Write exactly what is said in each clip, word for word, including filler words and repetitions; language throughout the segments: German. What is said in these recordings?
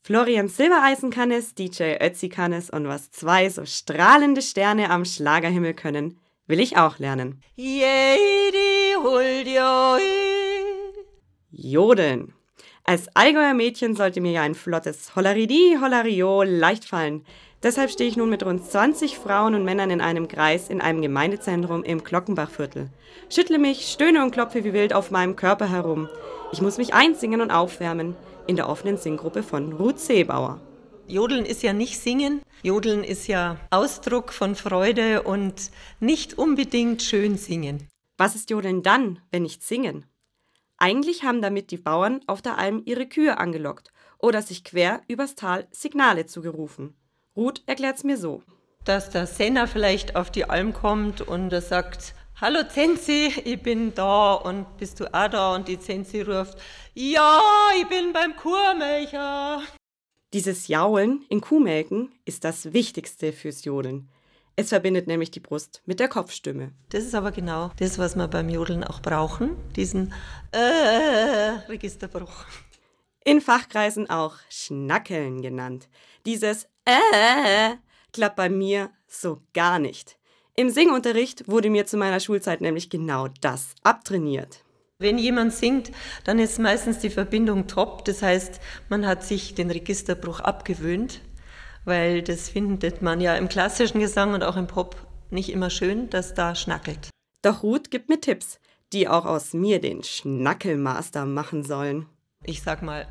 Florian Silbereisen kann es, D J Ötzi kann es und was zwei so strahlende Sterne am Schlagerhimmel können, will ich auch lernen. Jodeln. Als Allgäuer Mädchen sollte mir ja ein flottes Holleridi, Hollerio leicht fallen. Deshalb stehe ich nun mit rund zwanzig Frauen und Männern in einem Kreis in einem Gemeindezentrum im Glockenbachviertel. Schüttle mich, stöhne und klopfe wie wild auf meinem Körper herum. Ich muss mich einsingen und aufwärmen in der offenen Singgruppe von Ruth Seebauer. Jodeln ist ja nicht Singen. Jodeln ist ja Ausdruck von Freude und nicht unbedingt schön singen. Was ist Jodeln dann, wenn nicht singen? Eigentlich haben damit die Bauern auf der Alm ihre Kühe angelockt oder sich quer übers Tal Signale zugerufen. Ruth erklärt's mir so. Dass der Senner vielleicht auf die Alm kommt und er sagt: Hallo Zenzi, ich bin da, und bist du auch da? Und die Zenzi ruft: Ja, ich bin beim Kuhmelcher. Dieses Jaulen in Kuhmelken ist das Wichtigste fürs Jodeln. Es verbindet nämlich die Brust mit der Kopfstimme. Das ist aber genau das, was wir beim Jodeln auch brauchen, diesen äh, Registerbruch. In Fachkreisen auch Schnackeln genannt. Dieses äh klappt bei mir so gar nicht. Im Singunterricht wurde mir zu meiner Schulzeit nämlich genau das abtrainiert. Wenn jemand singt, dann ist meistens die Verbindung top. Das heißt, man hat sich den Registerbruch abgewöhnt, weil das findet man ja im klassischen Gesang und auch im Pop nicht immer schön, dass da schnackelt. Doch Ruth gibt mir Tipps, die auch aus mir den Schnackelmaster machen sollen. Ich sag mal: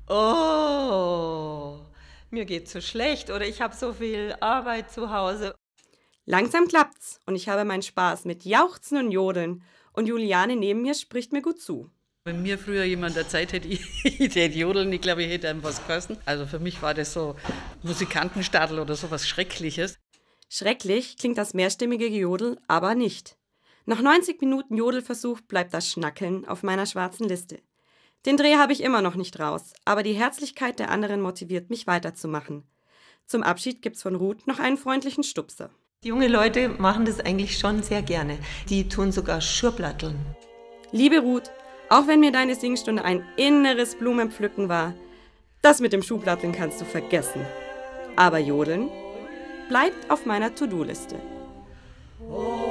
Oh, mir geht's so schlecht oder ich habe so viel Arbeit zu Hause. Langsam klappt's und ich habe meinen Spaß mit Jauchzen und Jodeln und Juliane neben mir spricht mir gut zu. Wenn mir früher jemand erzählt hätte, ich, ich hätte jodeln, ich glaube, ich hätte einem was gekostet. Also für mich war das so Musikantenstadel oder so was Schreckliches. Schrecklich klingt das mehrstimmige Gejodel aber nicht. Nach neunzig Minuten Jodelversuch bleibt das Schnackeln auf meiner schwarzen Liste. Den Dreh habe ich immer noch nicht raus, aber die Herzlichkeit der anderen motiviert mich weiterzumachen. Zum Abschied gibt's von Ruth noch einen freundlichen Stupser. Die junge Leute machen das eigentlich schon sehr gerne. Die tun sogar Schurblatteln. Liebe Ruth, auch wenn mir deine Singstunde ein inneres Blumenpflücken war, das mit dem Schuhplatteln kannst du vergessen. Aber Jodeln bleibt auf meiner To-Do-Liste. Oh.